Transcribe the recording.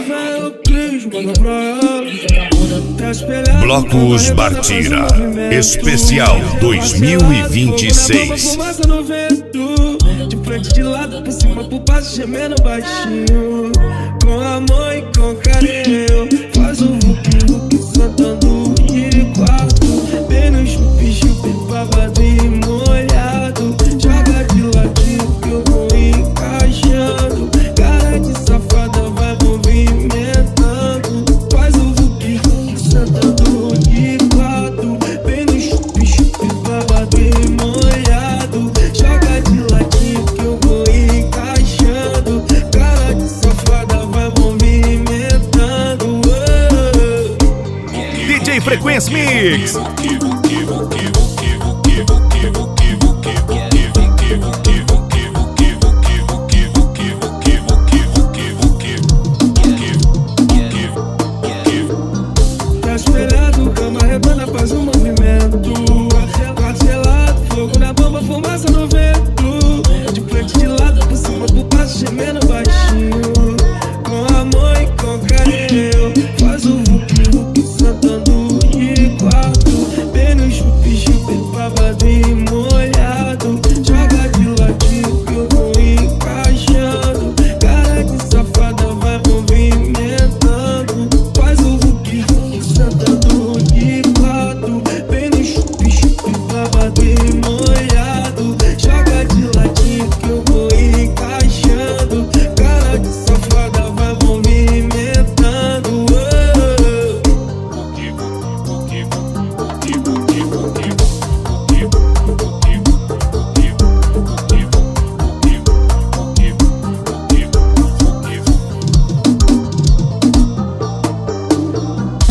Blocos Bartira Especial 2026. De frente, de lado, por cima, por baixo, gemendo baixinho. Com amor e com carinho. Faz o vuki-vuki, soltando de quarto. Bem no chupi-chupi, babado e molhado. Joga de ladinho que eu vou encaixando. Cara de safada vai movimentando. Faz o vuki-vuki, soltando de quarto. Bem no chupi-chupi, babado e molhado. Joga de ladinho que eu vou encaixando. Cara de safada vai movimentando. DJ Frequência Mix.